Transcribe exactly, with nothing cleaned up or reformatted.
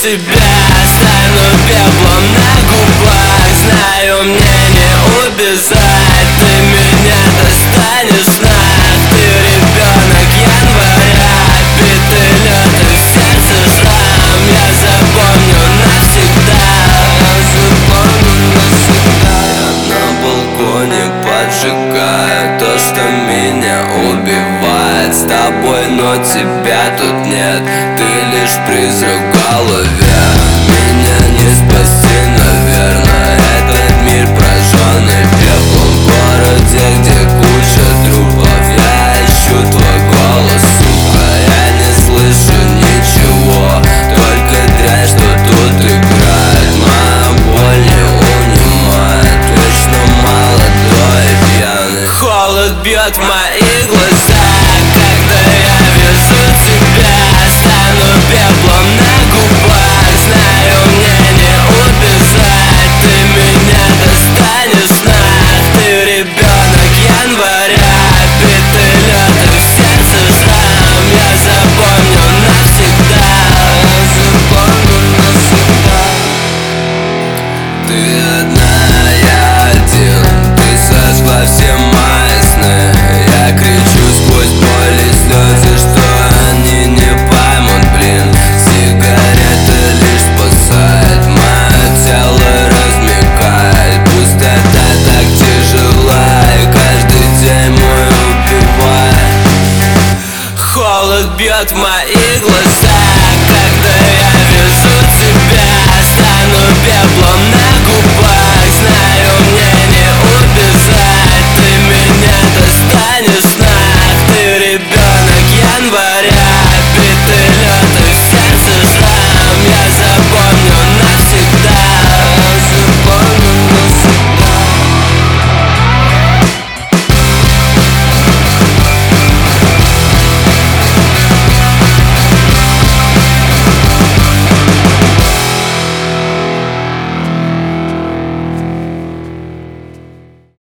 тебя стану пеплом на губах. Знаю, мне не убежать, ты меня достанешь в снах. Ты ребенок января, битый лед и в сердце шрам. Я запомню навсегда, я запомню навсегда. Я на балконе поджигаю то, что меня убивает. С тобой, но тебя тут нет, ты лишь призрак в голове.